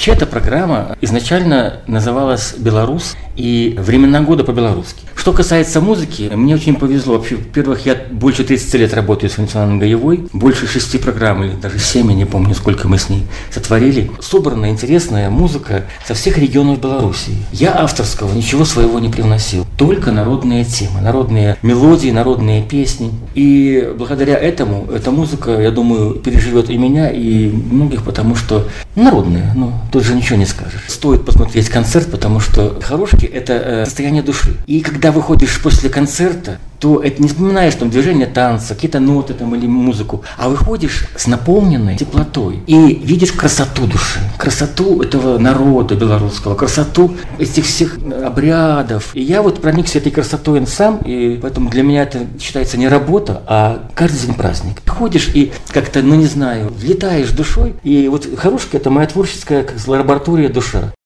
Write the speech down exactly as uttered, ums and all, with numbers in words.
Вообще эта программа изначально называлась «Беларус» и «Времена года по-белорусски». Что касается музыки, мне очень повезло. Вообще, во-первых, я больше тридцати лет работаю с Вячеславом Гаевой, больше шести программ, или даже семь, я не помню, сколько мы с ней сотворили. Собранная интересная музыка со всех регионов Беларуси. Я авторского ничего своего не привносил, только народные темы, народные мелодии, народные песни. И благодаря этому эта музыка, я думаю, переживет и меня, и многих, потому что народная, ну, тут же ничего не скажешь. Стоит посмотреть концерт, потому что хорошки – это состояние души. И когда выходишь после концерта, то это не вспоминаешь там движение танца, какие-то ноты там или музыку, а выходишь с наполненной теплотой и видишь красоту души, красоту этого народа белорусского, красоту этих всех обрядов. И я вот проникся этой красотой сам, и поэтому для меня это считается не работа, а каждый день праздник. Ходишь и как-то, ну не знаю, летаешь душой, и вот хорошка – это моя творческая как лаборатория душа.